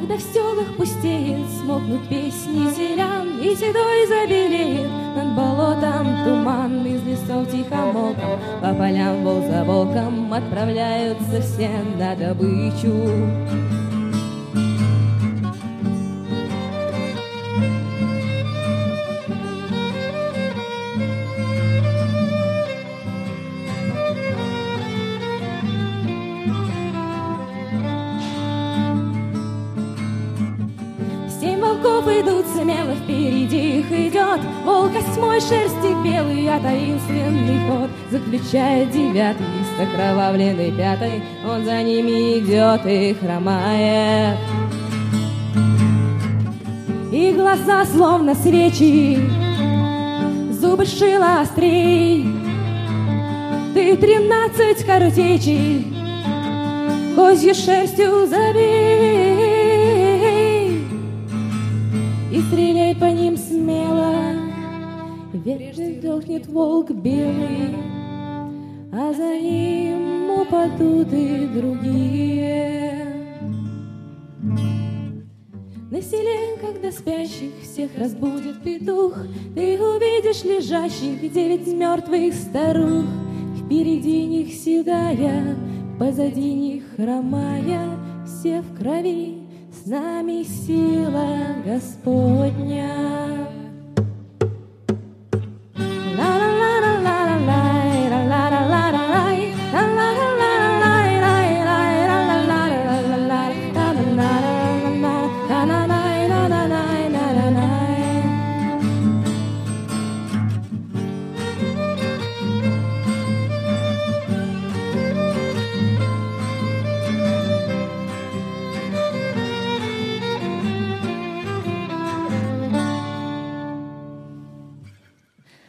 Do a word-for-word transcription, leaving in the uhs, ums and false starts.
Когда в селах пустеет, смолкнут песни селян, и седой забелеет над болотом туман. Из лесов тихомолком по полям волк за волком отправляются все на добычу. Волков идут смело, впереди их идет волк осьмой шерсти белый, а таинственный ход заключает девятый, с окровавленной пятой он за ними идет и хромает. И глаза словно свечи, зубы шила острей, ты тринадцать картечей козью шерстью забей. И стреляй по ним смело, ведь дохнет волк белый, а за ним упадут и другие. На селе, когда спящих всех разбудит петух, ты увидишь лежащих девять мертвых старух. Впереди них седая, позади них хромая, все в крови. С нами сила Господня.